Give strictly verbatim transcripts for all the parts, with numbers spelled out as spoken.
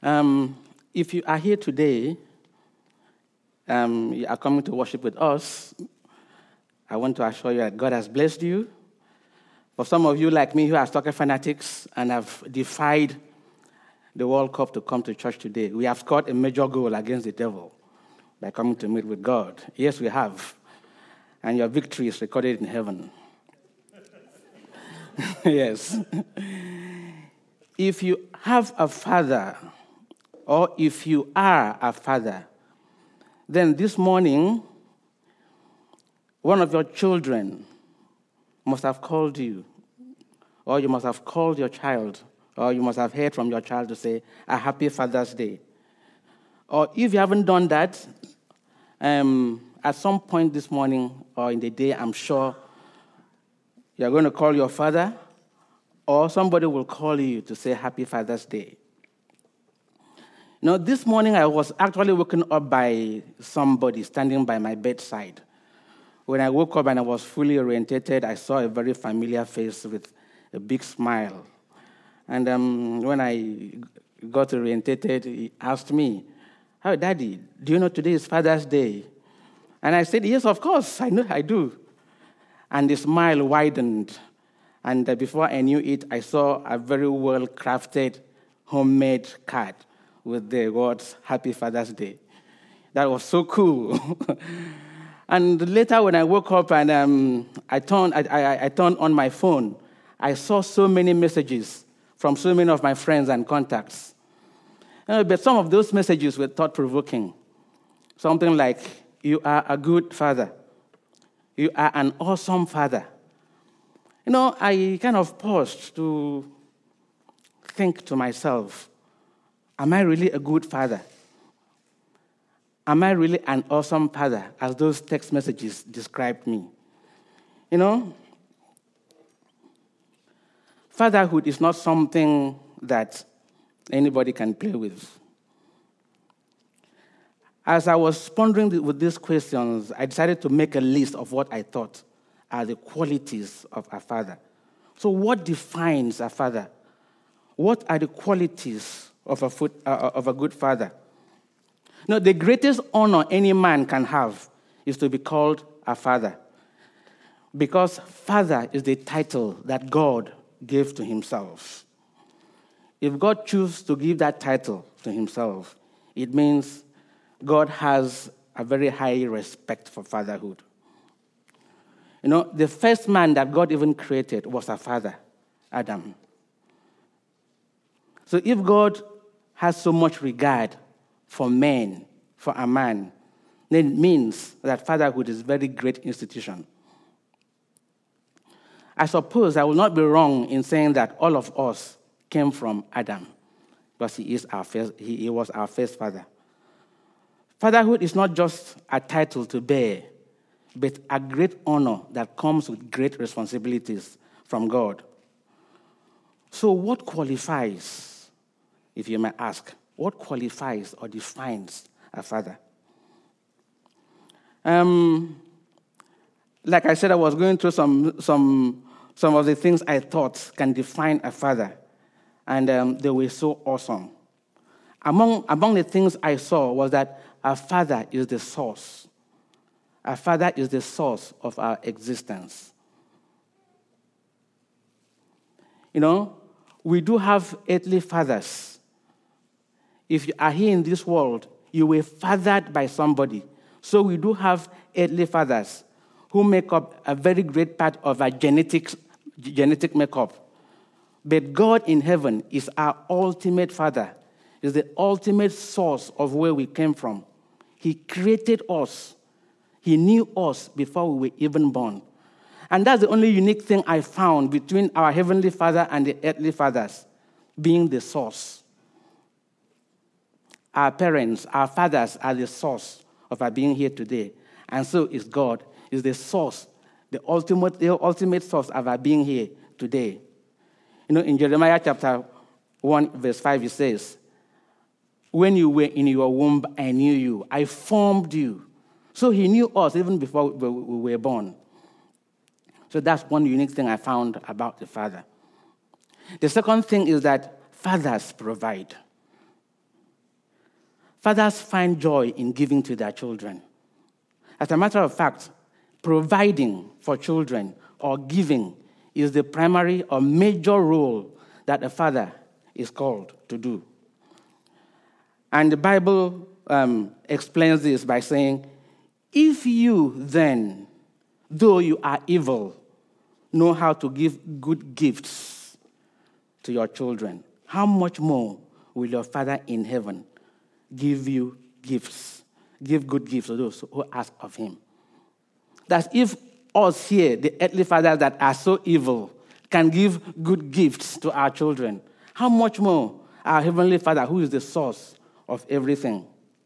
Um, if you are here today, um, you are coming to worship with us, I want to assure you that God has blessed you. For some of you like me who are soccer fanatics and have defied the World Cup to come to church today, we have scored a major goal against the devil by coming to meet with God. Yes, we have. And your victory is recorded in heaven. Yes. If you have a father, or if you are a father, then this morning, one of your children must have called you, or you must have called your child, or you must have heard from your child to say, a happy Father's Day. Or if you haven't done that, um, at some point this morning or in the day, I'm sure you're going to call your father, or somebody will call you to say happy Father's Day. You know, this morning I was actually woken up by somebody standing by my bedside. When I woke up and I was fully orientated, I saw a very familiar face with a big smile. And um, when I got orientated, he asked me, "Oh, Daddy, do you know today is Father's Day?" And I said, "Yes, of course, I know, I do." And the smile widened. And uh, before I knew it, I saw a very well-crafted, homemade card with the words, Happy Father's Day. That was so cool. And later when I woke up and um, I, turned, I, I, I turned on my phone, I saw so many messages from so many of my friends and contacts. Uh, but some of those messages were thought-provoking. Something like, "You are a good father. You are an awesome father." You know, I kind of paused to think to myself, am I really a good father? Am I really an awesome father, as those text messages described me? You know, fatherhood is not something that anybody can play with. As I was pondering with these questions, I decided to make a list of what I thought are the qualities of a father. So what defines a father? What are the qualities of a, foot, uh, of a good father? No, the greatest honor any man can have is to be called a father, because father is the title that God gave to himself. If God chooses to give that title to himself, it means God has a very high respect for fatherhood. You know, the first man that God even created was a father, Adam. So if God has so much regard for men, for a man, then it means that fatherhood is a very great institution. I suppose I will not be wrong in saying that all of us came from Adam, because he is our first, he, he was our first father. Fatherhood is not just a title to bear, but a great honor that comes with great responsibilities from God. So what qualifies, if you may ask, what qualifies or defines a father? Um, like I said, I was going through some, some, some of the things I thought can define a father, and um, they were so awesome. Among, among the things I saw was that a father is the source. Our father is the source of our existence. You know, we do have earthly fathers. If you are here in this world, you were fathered by somebody. So we do have earthly fathers who make up a very great part of our genetics, genetic makeup. But God in heaven is our ultimate father, is the ultimate source of where we came from. He created us. He knew us before we were even born. And that's the only unique thing I found between our heavenly Father and the earthly fathers, being the source. Our parents, our fathers are the source of our being here today. And so is God, is the source, the ultimate, the ultimate source of our being here today. You know, in Jeremiah chapter one, verse five, it says, "When you were in your womb, I knew you. I formed you." So he knew us even before we were born. So that's one unique thing I found about the father. The second thing is that fathers provide. Fathers find joy in giving to their children. As a matter of fact, providing for children or giving is the primary or major role that a father is called to do. And the Bible um, explains this by saying, if you then, though you are evil, know how to give good gifts to your children, how much more will your Father in heaven give you gifts, give good gifts to those who ask of him? That if us here, the earthly fathers that are so evil, can give good gifts to our children, how much more our Heavenly Father, who is the source of everything?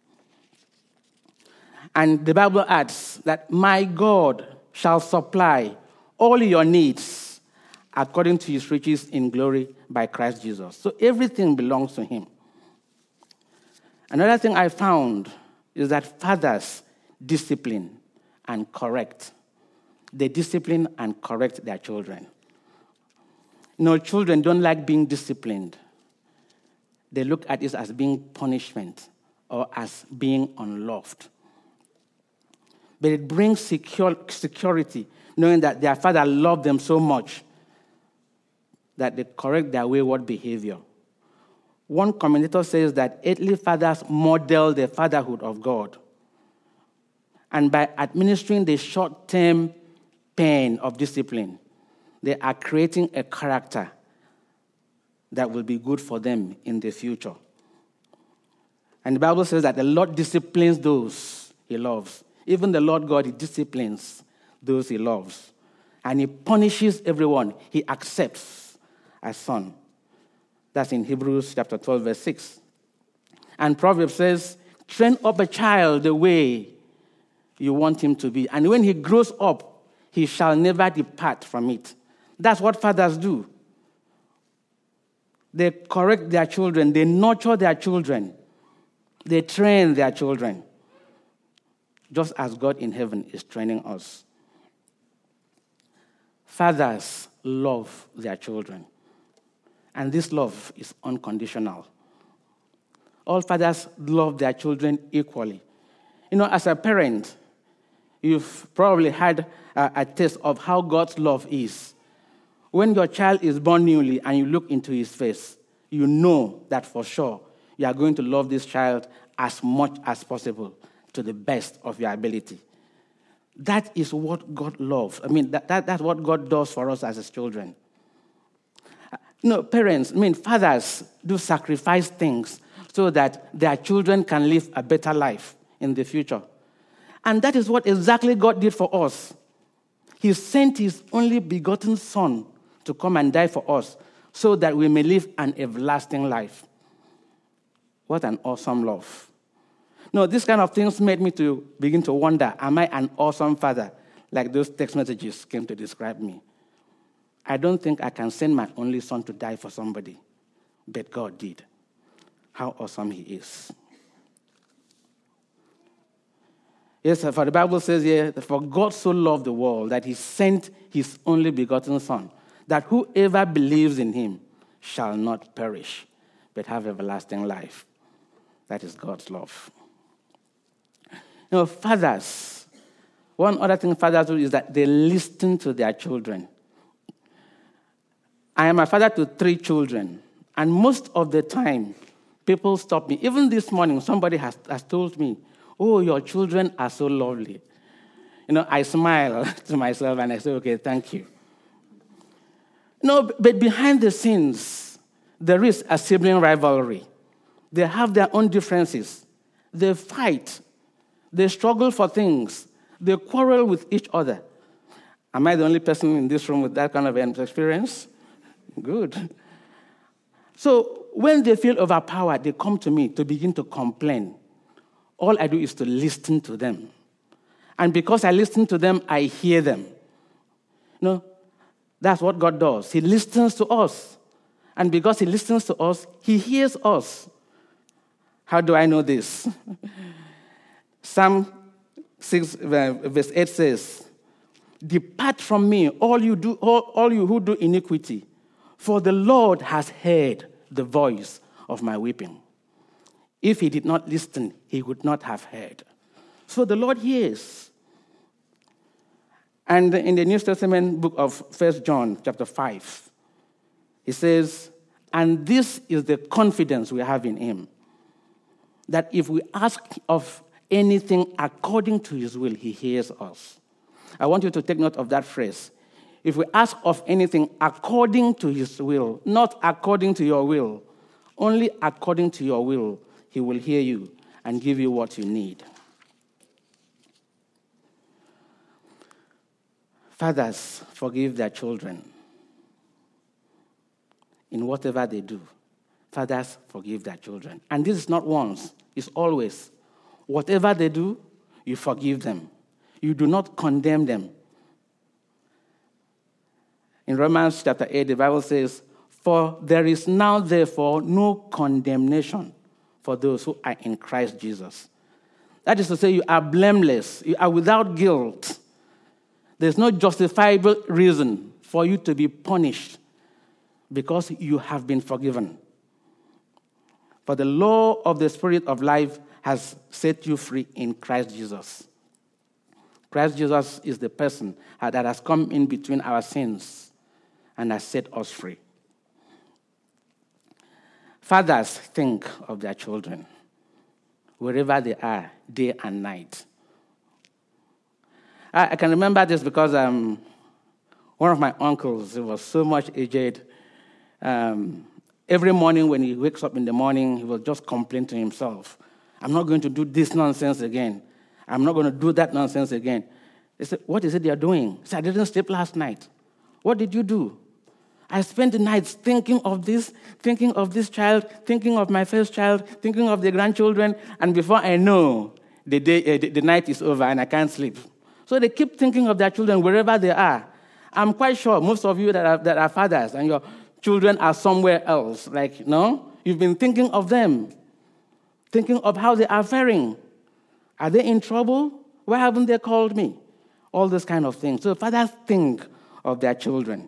And the Bible adds that my God shall supply all your needs according to his riches in glory by Christ Jesus. So everything belongs to him. Another thing I found is that fathers discipline and correct. They discipline and correct their children. No, children don't like being disciplined. They look at it as being punishment or as being unloved. But it brings secure, security, knowing that their father loved them so much that they correct their wayward behavior. One commentator says that earthly fathers model the fatherhood of God. And by administering the short-term pain of discipline, they are creating a character that will be good for them in the future. And the Bible says that the Lord disciplines those he loves. Even the Lord God, he disciplines those he loves. And he punishes everyone he accepts as son. That's in Hebrews chapter twelve, verse six. And Proverbs says, train up a child the way you want him to be. And when he grows up, he shall never depart from it. That's what fathers do. They correct their children. They nurture their children. They train their children. Just as God in heaven is training us. Fathers love their children. And this love is unconditional. All fathers love their children equally. You know, as a parent, you've probably had a, a taste of how God's love is. When your child is born newly and you look into his face, you know that for sure you are going to love this child as much as possible to the best of your ability. That is what God loves. I mean, that, that, that's what God does for us as his children. You know, parents, I mean, fathers do sacrifice things so that their children can live a better life in the future. And that is what exactly God did for us. He sent his only begotten son to come and die for us so that we may live an everlasting life. What an awesome love. No, these kind of things made me to begin to wonder, am I an awesome father? Like those text messages came to describe me. I don't think I can send my only son to die for somebody, but God did. How awesome he is. Yes, for the Bible says here, that for God so loved the world that he sent his only begotten son, that whoever believes in him shall not perish, but have everlasting life. That is God's love. You know, fathers, one other thing fathers do is that they listen to their children. I am a father to three children, and most of the time, people stop me. Even this morning, somebody has, has told me, oh, your children are so lovely. You know, I smile to myself and I say, okay, thank you. No, but behind the scenes, there is a sibling rivalry. They have their own differences. They fight. They struggle for things. They quarrel with each other. Am I the only person in this room with that kind of experience? Good. So when they feel overpowered, they come to me to begin to complain. All I do is to listen to them. And because I listen to them, I hear them. You know, that's what God does. He listens to us. And because he listens to us, he hears us. How do I know this? Psalm six, verse eight says, depart from me, all you do, all, all you who do iniquity, for the Lord has heard the voice of my weeping. If he did not listen, he would not have heard. So the Lord hears. And in the New Testament book of First John, chapter five, he says, and this is the confidence we have in him, that if we ask of anything according to his will, he hears us. I want you to take note of that phrase. If we ask of anything according to his will, not according to your will, only according to your will, he will hear you and give you what you need. Fathers forgive their children in whatever they do. Fathers forgive their children. And this is not once, it's always. Whatever they do, you forgive them. You do not condemn them. In Romans chapter eight, the Bible says, for there is now therefore no condemnation for those who are in Christ Jesus. That is to say, you are blameless. You are without guilt. There's no justifiable reason for you to be punished because you have been forgiven. For the law of the Spirit of life has set you free in Christ Jesus. Christ Jesus is the person that has come in between our sins and has set us free. Fathers think of their children wherever they are, day and night. I, I can remember this because um, one of my uncles, he was so much aged. Um, every morning when he wakes up in the morning, he will just complain to himself, I'm not going to do this nonsense again. I'm not going to do that nonsense again. They said, what is it you're doing? He said, I didn't sleep last night. What did you do? I spent the nights thinking of this, thinking of this child, thinking of my first child, thinking of the grandchildren, and before I know, the, day, uh, the, the night is over and I can't sleep. So they keep thinking of their children wherever they are. I'm quite sure most of you that are, that are fathers and your children are somewhere else. Like, no? You've been thinking of them, thinking of how they are faring. Are they in trouble? Why haven't they called me? All those kind of things. So fathers think of their children.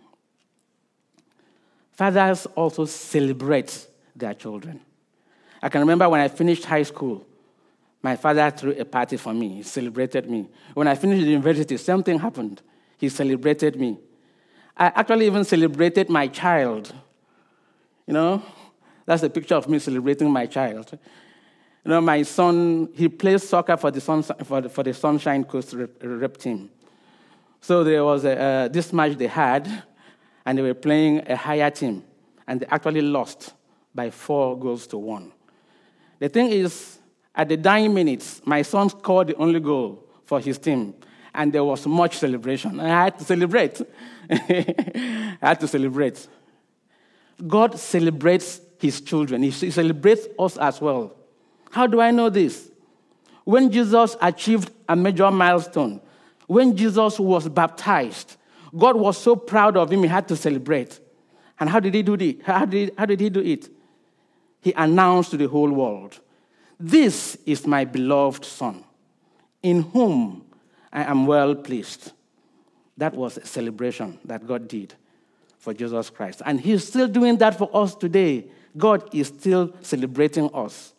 Fathers also celebrate their children. I can remember when I finished high school, my father threw a party for me. He celebrated me. When I finished the university, same thing happened. He celebrated me. I actually even celebrated my child. You know, that's a picture of me celebrating my child. You know, my son, he plays soccer for the, sun, for the, for the Sunshine Coast rep, rep team. So there was a, uh, this match they had, and they were playing a higher team, and they actually lost by four goals to one. The thing is, at the dying minutes, my son scored the only goal for his team, and there was much celebration. I had to celebrate. I had to celebrate. God celebrates his children. He celebrates us as well. How do I know this? When Jesus achieved a major milestone, when Jesus was baptized, God was so proud of him, he had to celebrate. And how did he do it? How did, how did he do it? He announced to the whole world, this is my beloved son, in whom I am well pleased. That was a celebration that God did for Jesus Christ. And he's still doing that for us today. God is still celebrating us.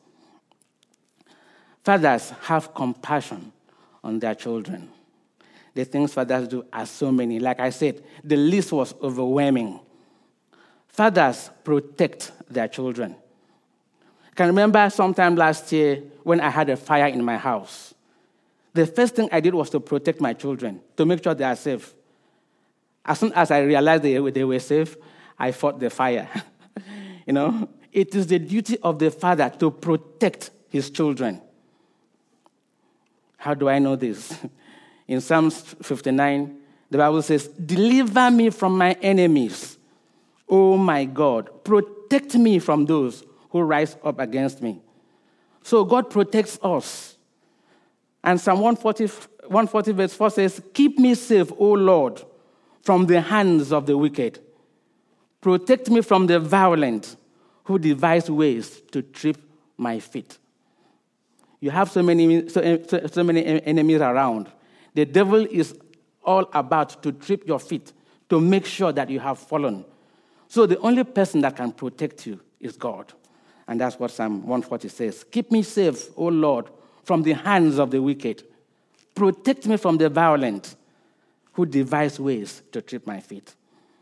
Fathers have compassion on their children. The things fathers do are so many. Like I said, the list was overwhelming. Fathers protect their children. I can remember sometime last year when I had a fire in my house. The first thing I did was to protect my children, to make sure they are safe. As soon as I realized they, they were safe, I fought the fire. You know, it is the duty of the father to protect his children. How do I know this? In Psalms fifty-nine, the Bible says, deliver me from my enemies. Oh my God, protect me from those who rise up against me. So God protects us. And Psalm one forty, one forty verse four says, keep me safe, O Lord, from the hands of the wicked. Protect me from the violent who devise ways to trip my feet. You have so many, so, so, so many enemies around. The devil is all about to trip your feet, to make sure that you have fallen. So the only person that can protect you is God. And that's what Psalm one forty says. Keep me safe, O Lord, from the hands of the wicked. Protect me from the violent who devise ways to trip my feet.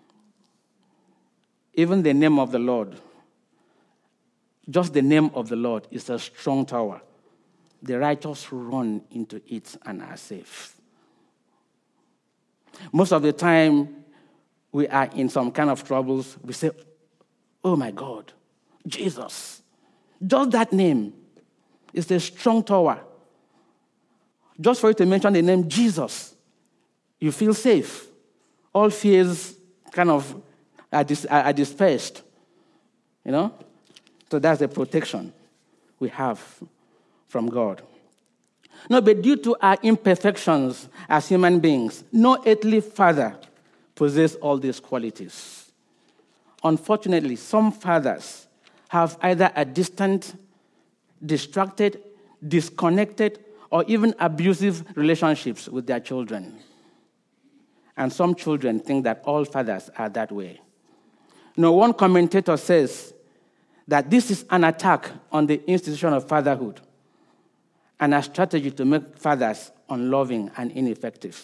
Even the name of the Lord, just the name of the Lord is a strong tower. The righteous run into it and are safe. Most of the time, we are in some kind of troubles. We say, oh my God, Jesus. Just that name is a strong tower. Just for you to mention the name Jesus, you feel safe. All fears kind of are, dis- are dispersed. You know? So that's the protection we have from God. No, but due to our imperfections as human beings, no earthly father possesses all these qualities. Unfortunately, some fathers have either a distant, distracted, disconnected, or even abusive relationships with their children. And some children think that all fathers are that way. Now, one commentator says that this is an attack on the institution of fatherhood and a strategy to make fathers unloving and ineffective.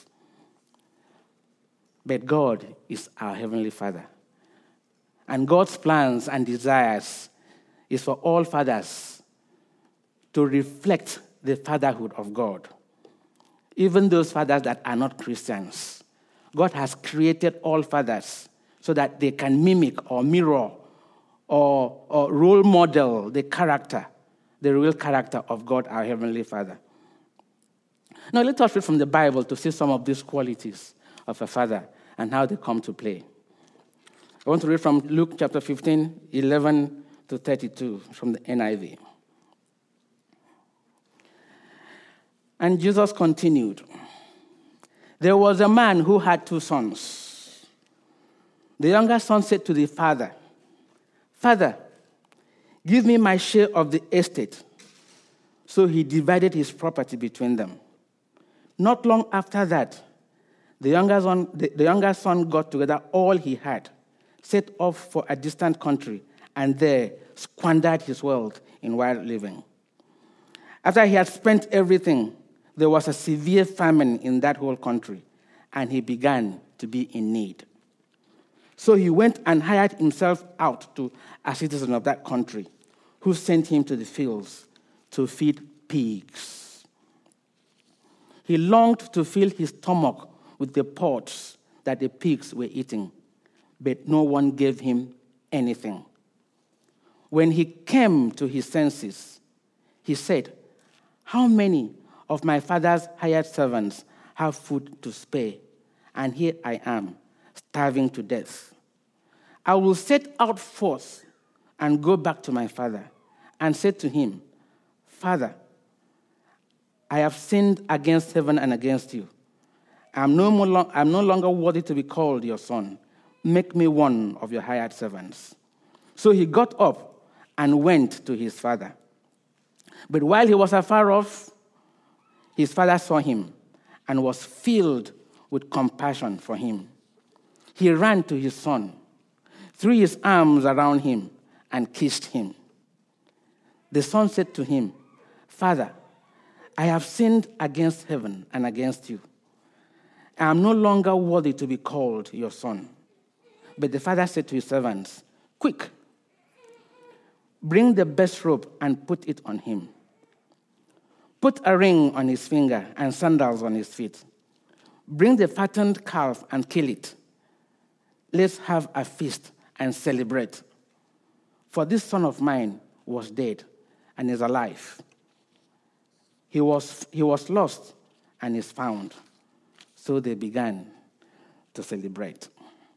But God is our Heavenly Father. And God's plans and desires is for all fathers to reflect the fatherhood of God. Even those fathers that are not Christians. God has created all fathers so that they can mimic or mirror or, or role model the character, the real character of God, our Heavenly Father. Now, let us read from the Bible to see some of these qualities of a father and how they come to play. I want to read from Luke chapter fifteen, eleven to thirty-two, from the N I V. And Jesus continued, there was a man who had two sons. The younger son said to the father, Father, give me my share of the estate. So he divided his property between them. Not long after that, the younger son, the, the younger son got together all he had, set off for a distant country, and there squandered his wealth in wild living. After he had spent everything, there was a severe famine in that whole country, and he began to be in need. So he went and hired himself out to a citizen of that country, who sent him to the fields to feed pigs. He longed to fill his stomach with the pods that the pigs were eating, but no one gave him anything. When he came to his senses, he said, how many of my father's hired servants have food to spare, and here I am, starving to death. I will set out forth and go back to my father, and say to him, Father, I have sinned against heaven and against you. I am no more long, I am no longer worthy to be called your son. Make me one of your hired servants. So he got up and went to his father. But while he was afar off, his father saw him and was filled with compassion for him. He ran to his son, threw his arms around him, and kissed him. The son said to him, Father, I have sinned against heaven and against you. I am no longer worthy to be called your son. But the father said to his servants, quick, bring the best robe and put it on him. Put a ring on his finger and sandals on his feet. Bring the fattened calf and kill it. Let's have a feast and celebrate. For this son of mine was dead and is alive. He was, he was lost and is found. So they began to celebrate.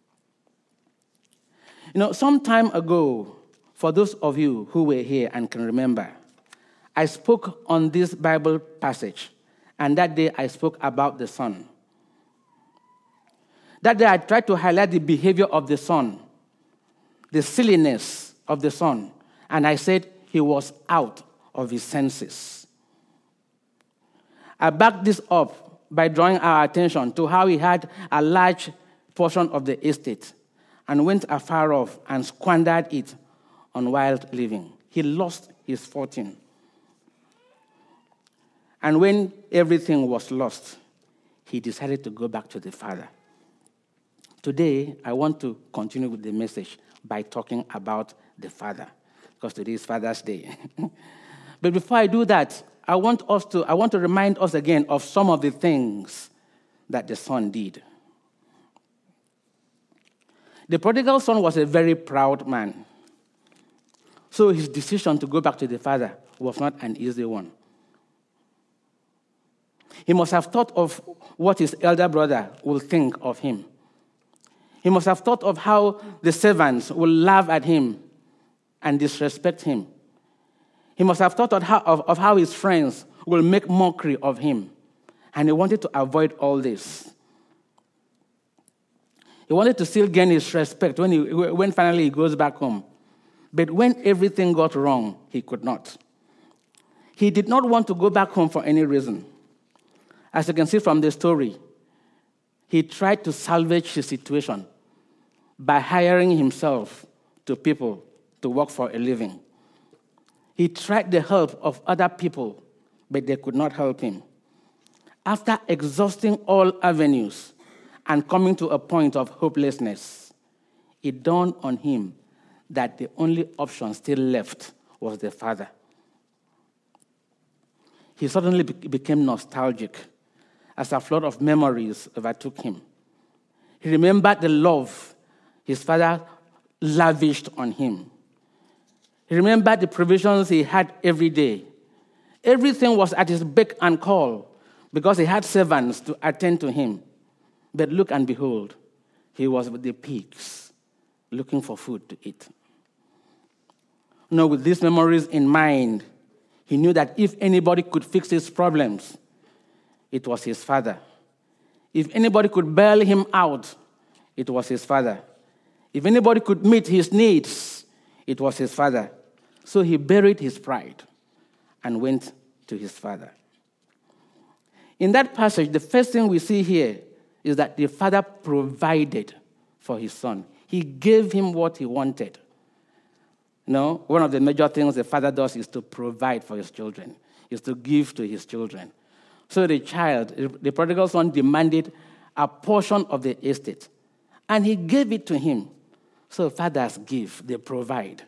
You know, some time ago, for those of you who were here and can remember, I spoke on this Bible passage, and that day I spoke about the son. That day I tried to highlight the behavior of the son, the silliness of the son, and I said he was out of his senses. I backed this up by drawing our attention to how he had a large portion of the estate and went afar off and squandered it on wild living. he lost his fortune. And when everything was lost, he decided to go back to the Father. Today, I want to continue with the message by talking about the Father, because today is Father's Day. But before I do that, I want us to I want to remind us again of some of the things that the Son did. The prodigal son was a very proud man. So his decision to go back to the Father was not an easy one. He must have thought of what his elder brother will think of him. He must have thought of how the servants will laugh at him and disrespect him. He must have thought of how, of, of how his friends will make mockery of him. And he wanted to avoid all this. He wanted to still gain his respect when, he, when finally he goes back home. But when everything got wrong, he could not. He did not want to go back home for any reason. As you can see from the story, he tried to salvage his situation by hiring himself to people to work for a living. He tried the help of other people, but they could not help him. After exhausting all avenues and coming to a point of hopelessness, it dawned on him that the only option still left was the Father. He suddenly be- became nostalgic as a flood of memories overtook him. He remembered the love his father lavished on him. He remembered the provisions he had every day. Everything was at his beck and call because he had servants to attend to him. But look and behold, he was with the pigs looking for food to eat. You know, with these memories in mind, he knew that if anybody could fix his problems, it was his Father. If anybody could bail him out, it was his Father. If anybody could meet his needs, it was his Father. So he buried his pride and went to his Father. In that passage, the first thing we see here is that the Father provided for his son. He gave him what he wanted. You know, one of the major things the Father does is to provide for his children, is to give to his children. So the child, the prodigal son, demanded a portion of the estate, and he gave it to him. So fathers give, they provide.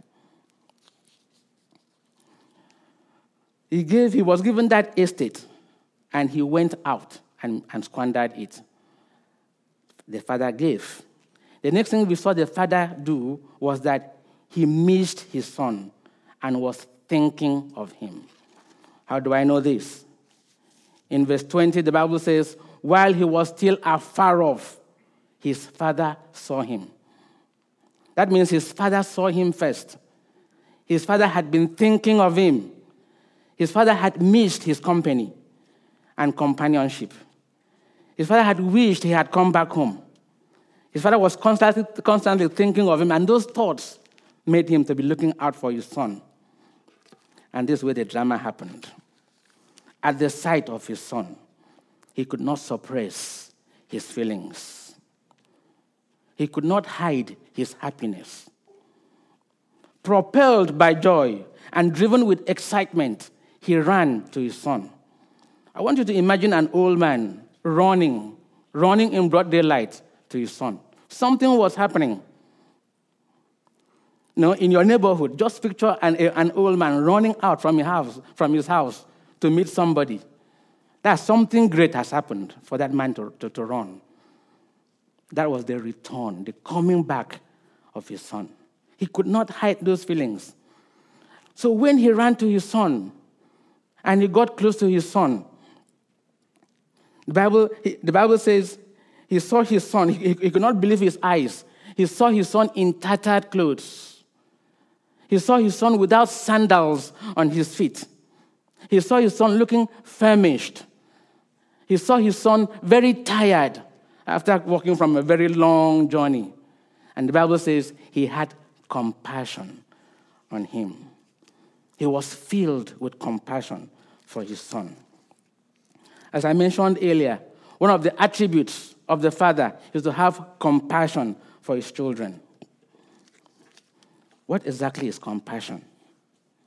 He gave, he was given that estate, and he went out and, and squandered it. The father gave. The next thing we saw the father do was that he missed his son and was thinking of him. How do I know this? In verse twenty, the Bible says, while he was still afar off, his father saw him. That means his father saw him first. His father had been thinking of him. His father had missed his company and companionship. His father had wished he had come back home. His father was constantly, constantly thinking of him, and those thoughts made him to be looking out for his son. And this is where the drama happened. At the sight of his son, he could not suppress his feelings. He could not hide his happiness. Propelled by joy and driven with excitement, he ran to his son. I want you to imagine an old man running, running in broad daylight to his son. Something was happening. You know, in your neighborhood, just picture an, an old man running out from his house, from his house to meet somebody. That something great has happened for that man to, to, to run. That was the return, the coming back of his son. He could not hide those feelings. So when he ran to his son and he got close to his son, the Bible, the Bible says he saw his son. He, he could not believe his eyes. He saw his son in tattered clothes. He saw his son without sandals on his feet. He saw his son looking famished. He saw his son very tired after walking from a very long journey. And the Bible says he had compassion on him. He was filled with compassion for his son. As I mentioned earlier, one of the attributes of the father is to have compassion for his children. What exactly is compassion?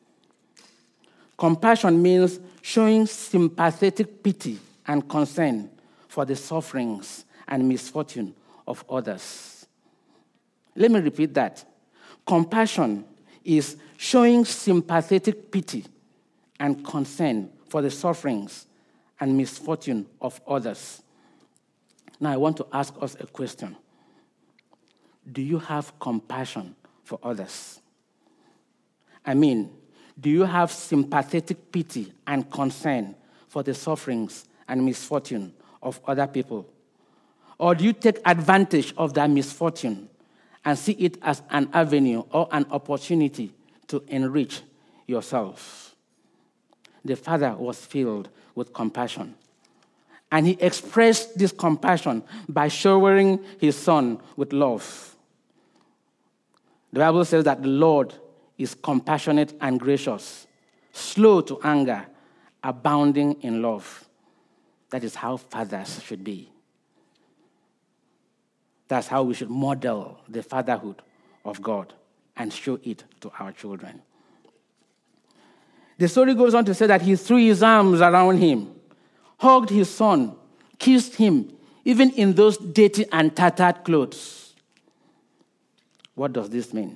Compassion means showing sympathetic pity and concern for the sufferings and misfortune of others. Let me repeat that. Compassion is showing sympathetic pity and concern for the sufferings and misfortune of others. Now, I want to ask us a question. Do you have compassion for others? I mean, do you have sympathetic pity and concern for the sufferings and misfortune of other people? Or do you take advantage of that misfortune and see it as an avenue or an opportunity to enrich yourself? The father was filled with compassion. And he expressed this compassion by showering his son with love. The Bible says that the Lord is compassionate and gracious, slow to anger, abounding in love. That is how fathers should be. That's how we should model the fatherhood of God and show it to our children. The story goes on to say that he threw his arms around him, hugged his son, kissed him, even in those dirty and tattered clothes. What does this mean?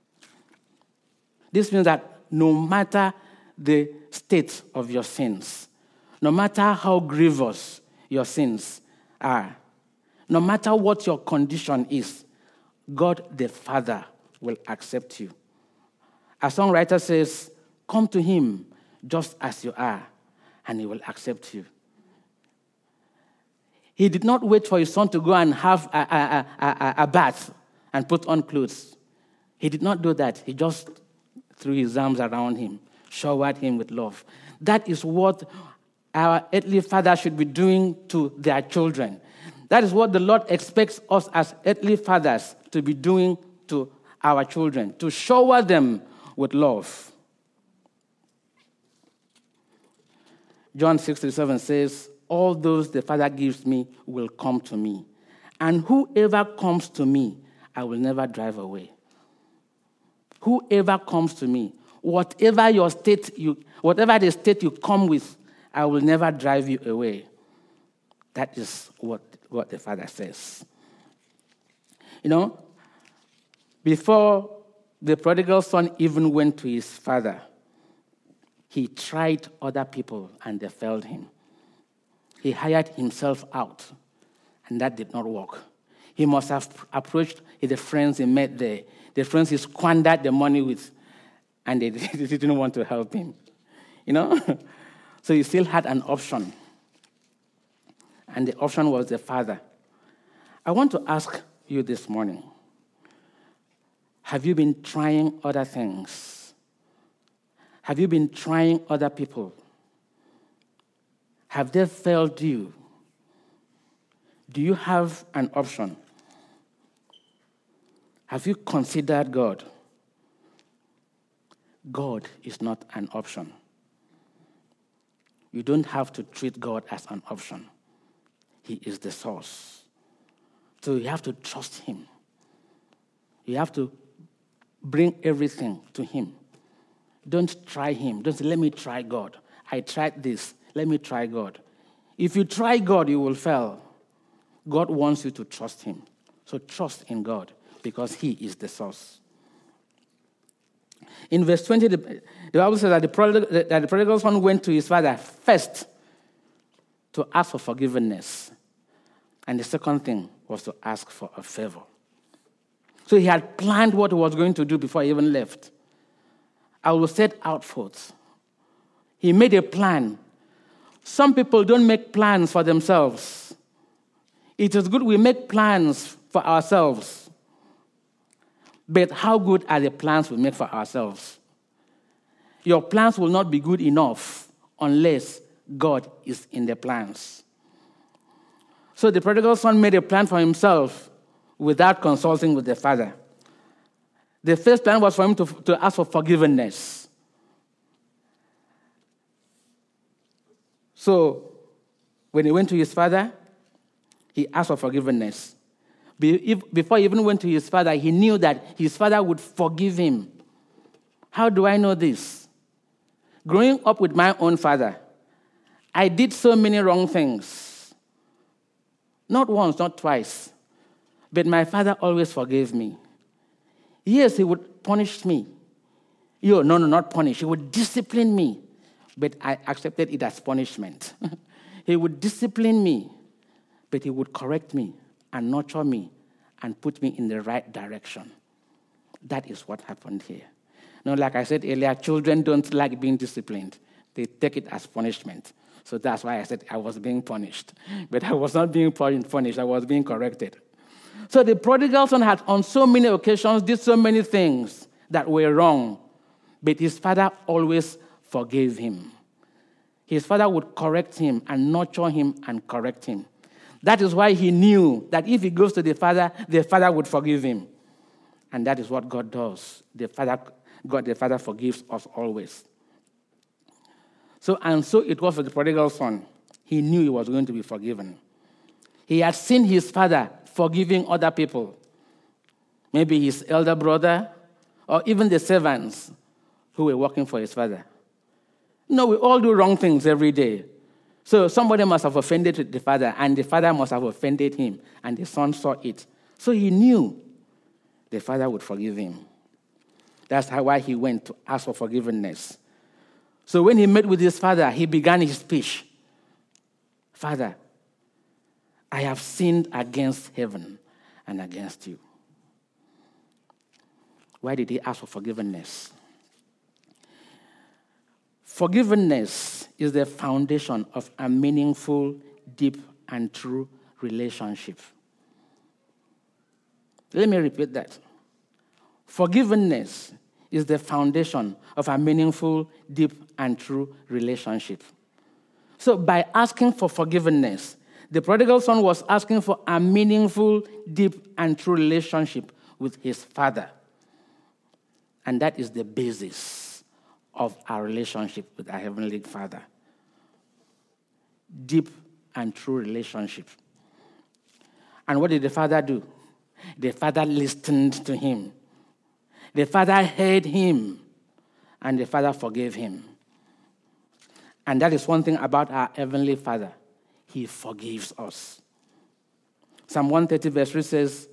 This means that no matter the state of your sins, no matter how grievous your sins are, no matter what your condition is, God the Father will accept you. A songwriter says, come to him just as you are, and he will accept you. He did not wait for his son to go and have a, a, a, a bath and put on clothes. He did not do that. He just threw his arms around him, showered him with love. That is what our earthly father should be doing to their children. That is what the Lord expects us as earthly fathers to be doing to our children, to shower them with love. John six thirty-seven says, all those the Father gives me will come to me, and whoever comes to me, I will never drive away. Whoever comes to me, whatever your state, you, whatever the state you come with, I will never drive you away. That is what, what the Father says. You know, before the prodigal son even went to his father, he tried other people and they failed him. He hired himself out, and that did not work. He must have approached the friends he met there, the friends he squandered the money with, and they didn't want to help him. You know? So he still had an option. And the option was the father. I want to ask you this morning, have you been trying other things? Have you been trying other people? Have they failed you? Do you have an option? Have you considered God? God is not an option. You don't have to treat God as an option. He is the source. So you have to trust him. You have to bring everything to him. Don't try him. Don't say, let me try God. I tried this. Let me try God. If you try God, you will fail. God wants you to trust him. So trust in God because he is the source. In verse twenty, the, the Bible says that the, prodigal, that the prodigal son went to his father first to ask for forgiveness. And the second thing was to ask for a favor. So he had planned what he was going to do before he even left. I will set out forth. He made a plan. Some people don't make plans for themselves. It is good we make plans for ourselves. But how good are the plans we make for ourselves? Your plans will not be good enough unless God is in the plans. So the prodigal son made a plan for himself without consulting with the father. The first plan was for him to, to ask for forgiveness. So when he went to his father, he asked for forgiveness. Before he even went to his father, he knew that his father would forgive him. How do I know this? Growing up with my own father, I did so many wrong things. Not once, not twice. But my father always forgave me. Yes, he would punish me. Yo, no, no, not punish. He would discipline me. But I accepted it as punishment. He would discipline me, but he would correct me and nurture me and put me in the right direction. That is what happened here. No, like I said earlier, children don't like being disciplined. They take it as punishment. So that's why I said I was being punished. But I was not being punished. I was being corrected. So the prodigal son had on so many occasions did so many things that were wrong. But his father always forgave him. His father would correct him and nurture him and correct him. That is why he knew that if he goes to the father, the father would forgive him. And that is what God does. The father, God the Father forgives us always. So, and so it was for the prodigal son. He knew he was going to be forgiven. He had seen his father forgiving other people. Maybe his elder brother or even the servants who were working for his father. No, we all do wrong things every day. So somebody must have offended the father, and the father must have offended him, and the son saw it. So he knew the father would forgive him. That's how, why he went to ask for forgiveness. So when he met with his father, he began his speech. Father, I have sinned against heaven and against you. Why did he ask for forgiveness? Forgiveness is the foundation of a meaningful, deep, and true relationship. Let me repeat that. Forgiveness is the foundation of a meaningful, deep, and true relationship. So by asking for forgiveness, the prodigal son was asking for a meaningful, deep, and true relationship with his father. And that is the basis of our relationship with our Heavenly Father. Deep and true relationship. And what did the father do? The father listened to him. The father heard him. And the father forgave him. And that is one thing about our Heavenly Father. He forgives us. Psalm one thirty verse three says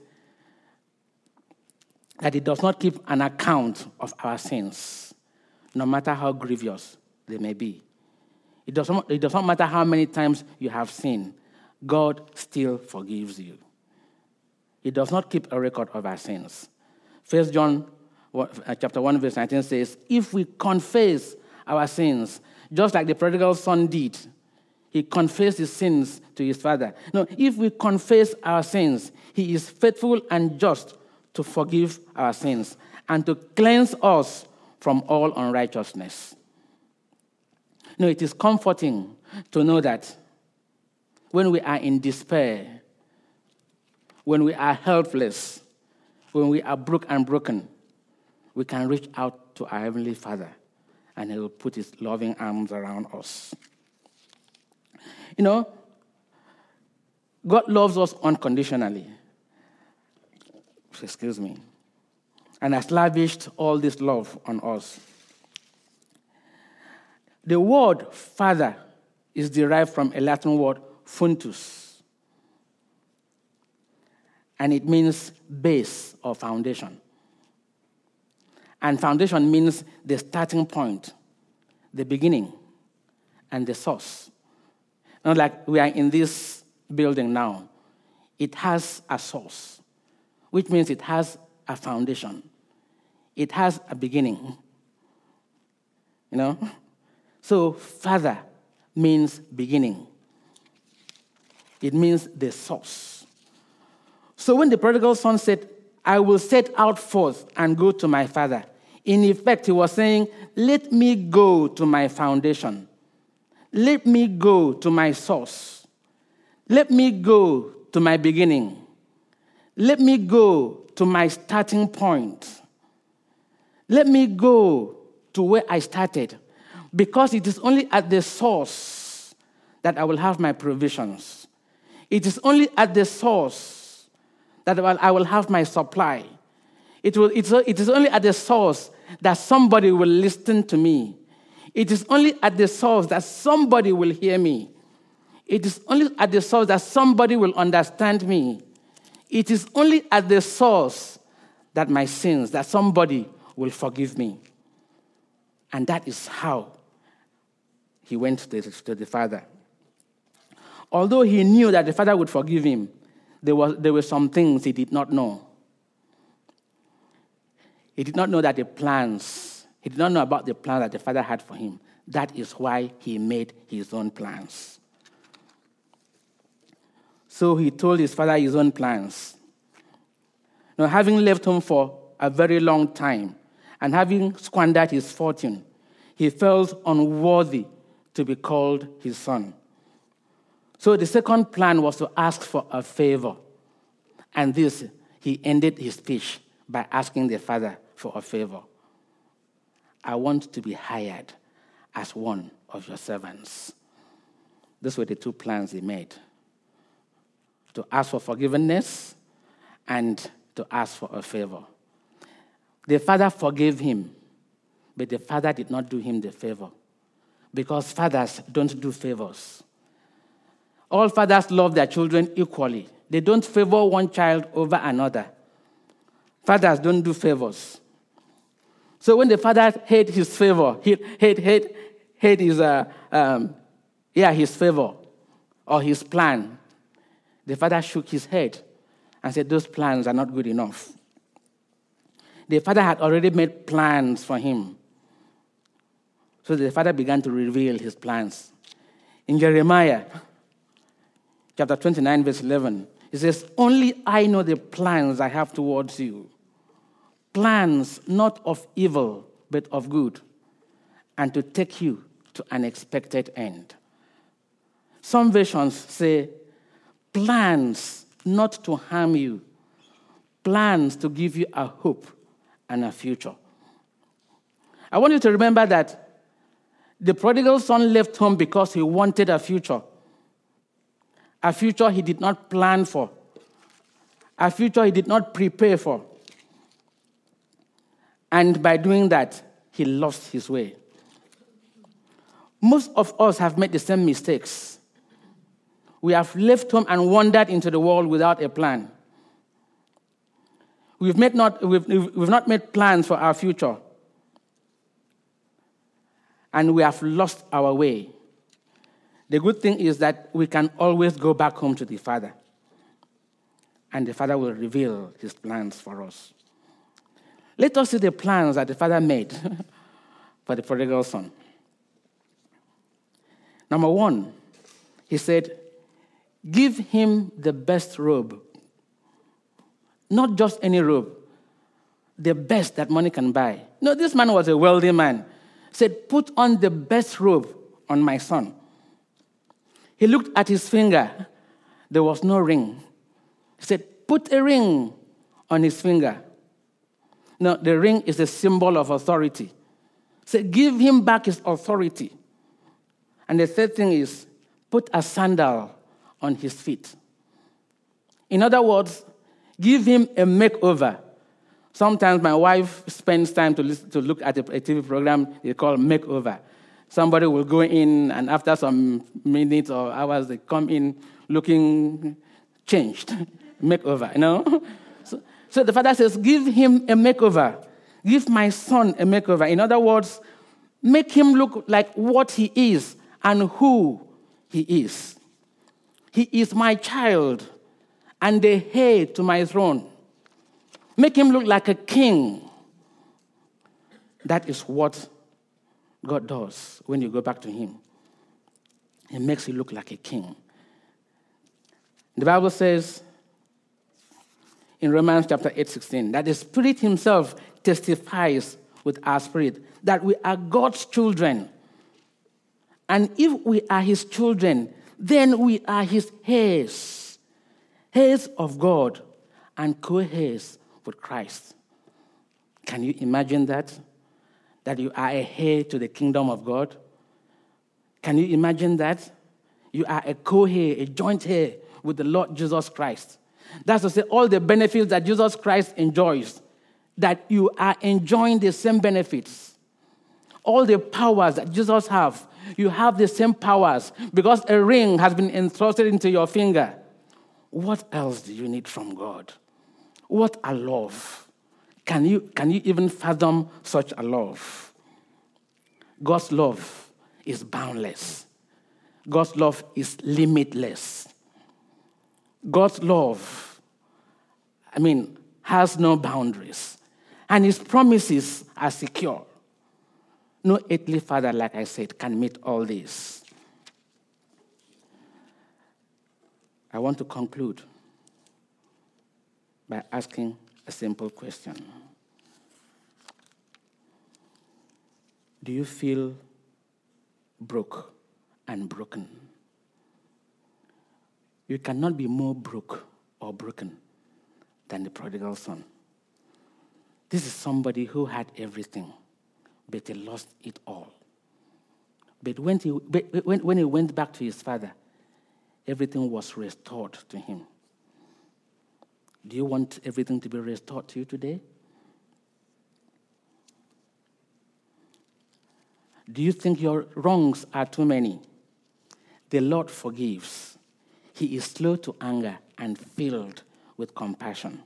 that he does not keep an account of our sins, no matter how grievous they may be. It does not, it does not matter how many times you have sinned. God still forgives you. He does not keep a record of our sins. First John chapter one verse nineteen says, if we confess our sins, just like the prodigal son did, he confessed his sins to his father. No, if we confess our sins, he is faithful and just to forgive our sins and to cleanse us from all unrighteousness. No, it is comforting to know that when we are in despair, when we are helpless, when we are broke and broken, we can reach out to our Heavenly Father and he will put his loving arms around us. You know, God loves us unconditionally. Excuse me. And has lavished all this love on us. The word Father is derived from a Latin word, fundus. And it means base or foundation. And foundation means the starting point, the beginning, and the source. Not like we are in this building now. It has a source, which means it has a foundation. It has a beginning. You know? So, Father means beginning. It means the source. So when the prodigal son said, I will set out forth and go to my father, in effect, he was saying, let me go to my foundation. Let me go to my source. Let me go to my beginning. Let me go to my starting point. Let me go to where I started. Because it is only at the source that I will have my provisions. It is only at the source that I will have my supply. It, will, it's, it is only at the source that somebody will listen to me. It is only at the source that somebody will hear me. It is only at the source that somebody will understand me. It is only at the source that my sins, that somebody will forgive me. And that is how he went to the, to the Father. Although he knew that the Father would forgive him, there was, there were some things he did not know. He did not know that the plans, he did not know about the plan that the Father had for him. That is why he made his own plans. So he told his father his own plans. Now, having left home for a very long time and having squandered his fortune, he felt unworthy to be called his son. So the second plan was to ask for a favor. And this, he ended his speech by asking the father for a favor. I want to be hired as one of your servants. Those were the two plans he made. To ask for forgiveness and to ask for a favor. The father forgave him, but the father did not do him the favor. Because fathers don't do favors. All fathers love their children equally. They don't favor one child over another. Fathers don't do favors. So when the father had his favor, he had, had, had his, uh, um, yeah, his favor or his plan, the father shook his head and said, those plans are not good enough. The father had already made plans for him. So the father began to reveal his plans. In Jeremiah chapter twenty-nine, verse eleven, it says, only I know the plans I have towards you. Plans not of evil, but of good, and to take you to an expected end. Some versions say, plans not to harm you, plans to give you a hope and a future. I want you to remember that the prodigal son left home because he wanted a future. A future he did not plan for. A future he did not prepare for. And by doing that, he lost his way. Most of us have made the same mistakes. We have left home and wandered into the world without a plan. We've, made not, we've, we've not made plans for our future. And we have lost our way. The good thing is that we can always go back home to the Father. And the Father will reveal his plans for us. Let us see the plans that the Father made for the prodigal son. Number one, he said, give him the best robe. Not just any robe, the best that money can buy. No, this man was a wealthy man. He said, put on the best robe on my son. He looked at his finger. There was no ring. He said, put a ring on his finger. No, the ring is a symbol of authority. He said, give him back his authority. And the third thing is, put a sandal on his feet. In other words, give him a makeover. Sometimes my wife spends time to listen, to look at a, a T V program they call Makeover. Somebody will go in, and after some minutes or hours, they come in looking changed. Makeover, you know? So, so the father says, give him a makeover. Give my son a makeover. In other words, make him look like what he is and who he is. He is my child and the heir to my throne. Make him look like a king. That is what God does when you go back to him. He makes you look like a king. The Bible says in Romans chapter eight, sixteen, that the Spirit himself testifies with our spirit that we are God's children. And if we are his children, then we are his heirs, heirs of God and co-heirs with Christ. Can you imagine that? That you are a heir to the kingdom of God? Can you imagine that? You are a co-heir, a joint heir with the Lord Jesus Christ. That's to say, all the benefits that Jesus Christ enjoys, that you are enjoying the same benefits. All the powers that Jesus have, you have the same powers because a ring has been entrusted into your finger. What else do you need from God? What a love. Can you, can you even fathom such a love? God's love is boundless. God's love is limitless. God's love, I mean, has no boundaries. And his promises are secure. No earthly father, like I said, can meet all this. I want to conclude by asking a simple question. Do you feel broke and broken? You cannot be more broke or broken than the prodigal son. This is somebody who had everything, but he lost it all. But when he, when, when he went back to his father, everything was restored to him. Do you want everything to be restored to you today? Do you think your wrongs are too many? The Lord forgives. He is slow to anger and filled with compassion.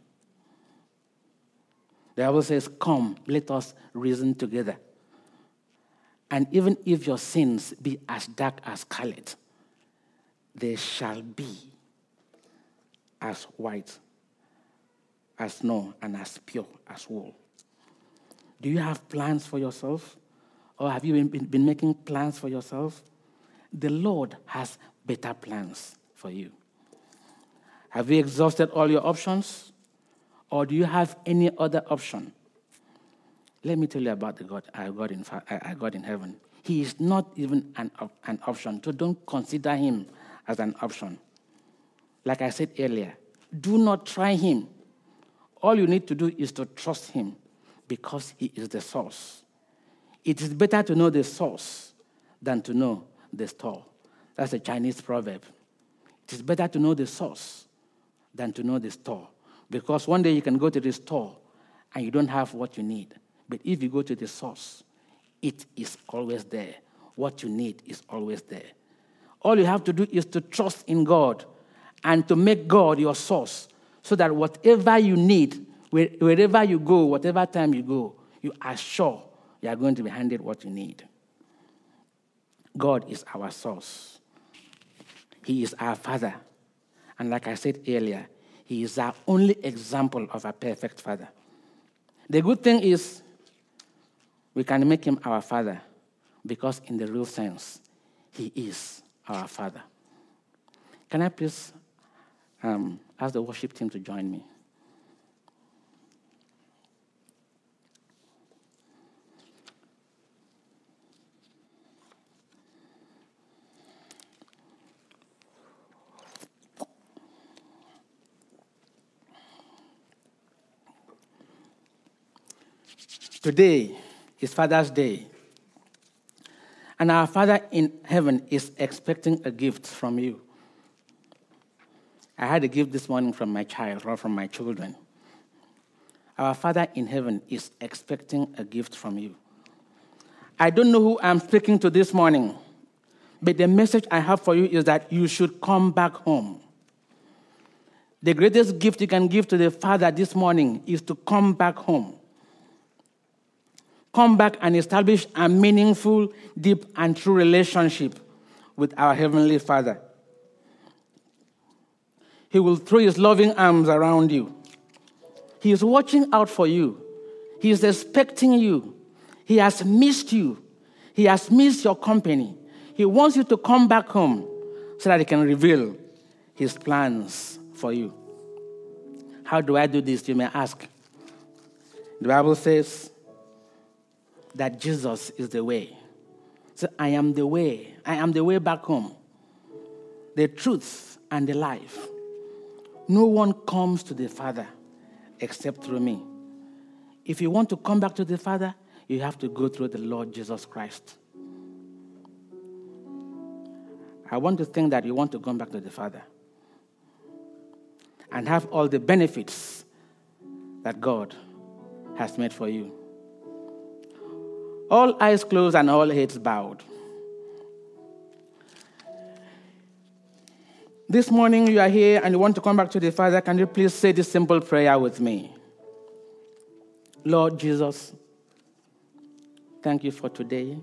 The Bible says, come, let us reason together. And even if your sins be as dark as scarlet, they shall be as white as snow and as pure as wool. Do you have plans for yourself? Or have you been, been making plans for yourself? The Lord has better plans for you. Have you exhausted all your options? Or do you have any other option? Let me tell you about the God I got in, I got in heaven. He is not even an, an option, so don't consider him as an option. Like I said earlier, do not try him. All you need to do is to trust him because he is the source. It is better to know the source than to know the store. That's a Chinese proverb. It is better to know the source than to know the store. Because one day you can go to the store and you don't have what you need. But if you go to the source, it is always there. What you need is always there. All you have to do is to trust in God and to make God your source so that whatever you need, wherever you go, whatever time you go, you are sure you are going to be handed what you need. God is our source. He is our Father. And like I said earlier, he is our only example of a perfect Father. The good thing is we can make him our Father because in the real sense, he is our Father. Can I please um, ask the worship team to join me? Today is Father's Day. And our Father in heaven is expecting a gift from you. I had a gift this morning from my child or from my children. Our Father in heaven is expecting a gift from you. I don't know who I'm speaking to this morning, but the message I have for you is that you should come back home. The greatest gift you can give to the Father this morning is to come back home. Come back and establish a meaningful, deep, and true relationship with our Heavenly Father. He will throw his loving arms around you. He is watching out for you. He is expecting you. He has missed you. He has missed your company. He wants you to come back home so that he can reveal his plans for you. How do I do this, you may ask? The Bible says that Jesus is the way. So I am the way. I am the way back home. The truth and the life. No one comes to the Father except through me. If you want to come back to the Father, you have to go through the Lord Jesus Christ. I want to think that you want to come back to the Father and have all the benefits that God has made for you. All eyes closed and all heads bowed. This morning you are here and you want to come back to the Father. Can you please say this simple prayer with me? Lord Jesus, thank you for today.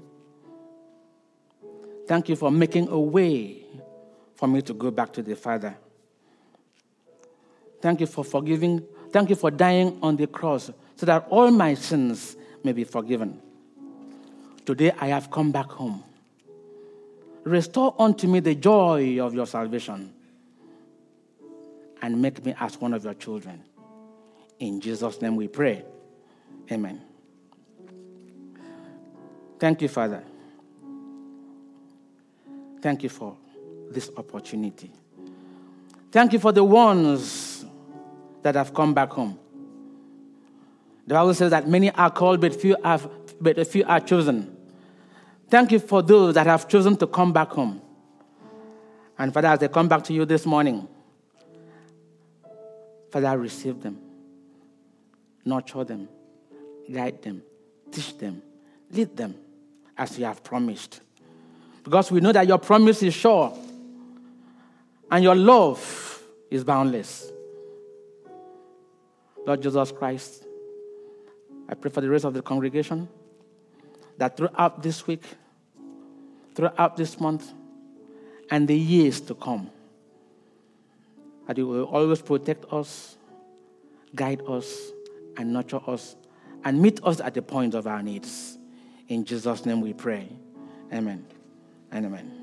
Thank you for making a way for me to go back to the Father. Thank you for forgiving. Thank you for dying on the cross so that all my sins may be forgiven. Today I have come back home. Restore unto me the joy of your salvation and make me as one of your children. In Jesus' name we pray. Amen. Thank you, Father. Thank you for this opportunity. Thank you for the ones that have come back home. The Bible says that many are called, but few are, but few are chosen. Thank you for those that have chosen to come back home. And Father, as they come back to you this morning, Father, receive them, nurture them, guide them, teach them, lead them as you have promised. Because we know that your promise is sure and your love is boundless. Lord Jesus Christ, I pray for the rest of the congregation that throughout this week, throughout this month, and the years to come, that you will always protect us, guide us, and nurture us, and meet us at the point of our needs. In Jesus' name we pray. Amen and amen.